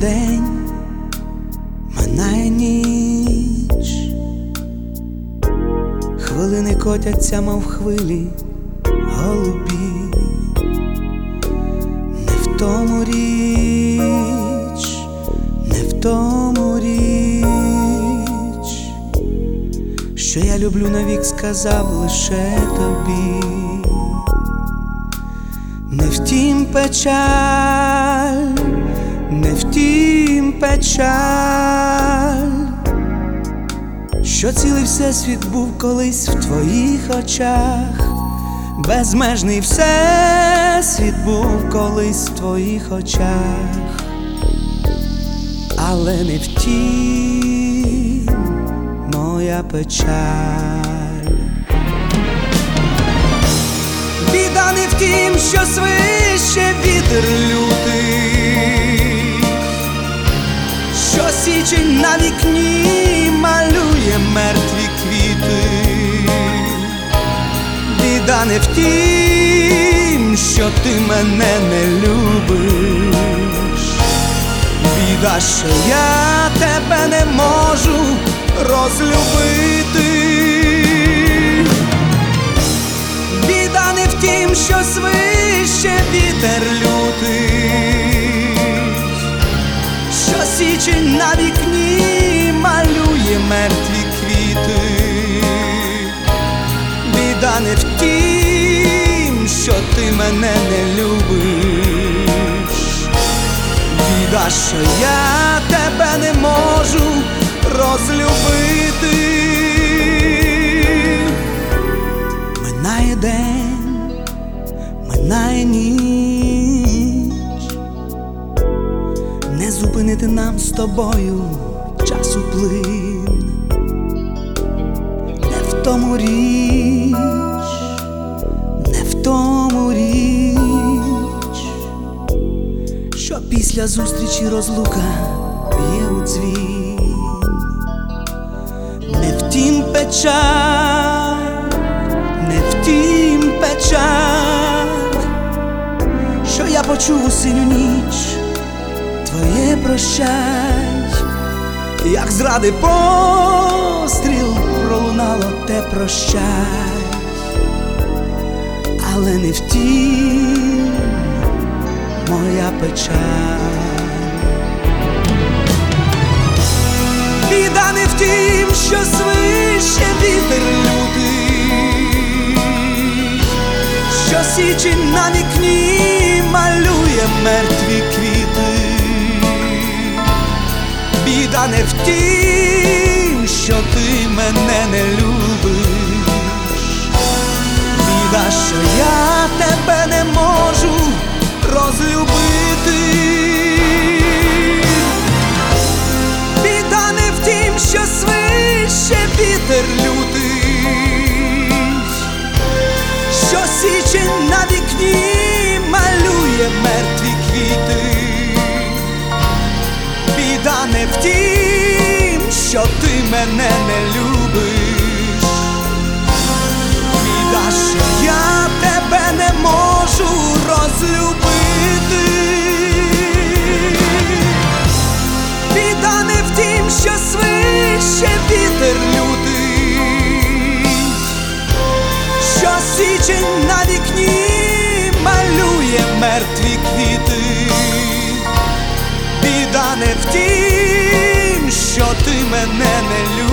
день, минає ніч, хвилини котяться, мов хвилі голубі. Не в тому річ, не в тому річ, що я люблю навік, сказав лише тобі. Не втім печаль, не втім печаль, що цілий всесвіт був колись в твоїх очах. Безмежний всесвіт був колись в твоїх очах, але не втім моя печаль. Біда не в тім, що свище вітер лютий, що січень на вікні малює мертві квіти. Біда не в тім, що ти мене не любиш. Біда, що я тебе не можу розлюбити. Біда не в тім, що свище вітер лютий, що січень на вікні малює мертві квіти. Біда не в тім, що ти мене не любиш. Біда, що я тебе не можу розлюбити. Минає день, минає ніч, не зупинити нам з тобою часу плин. Не в тому річ, не в тому річ, що після зустрічі розлука б'є у дзвін. Не втім печаль, не втім печаль, що я почув у синю ніч твоє прощай. Як зради постріл пролунало те прощай, але не втім моя печаль. Біда не в тім, що свище вітер лютий, що січень на вікні малює мертві квіти. Біда не в тім, що ти мене не любиш. Біда, що я тебе не можу розлюбити. Біда не в тім, що свище вітер лютий, що січень на вікні малює мертві квіти. Біда не в тім, що ти мене не любиш. Біда, що я тебе не можу розлюбити. Біда не в тім, що свище вітер лютий, що січень на вікні малює мертві квіти. Біда не в тім, що ти мене не любиш.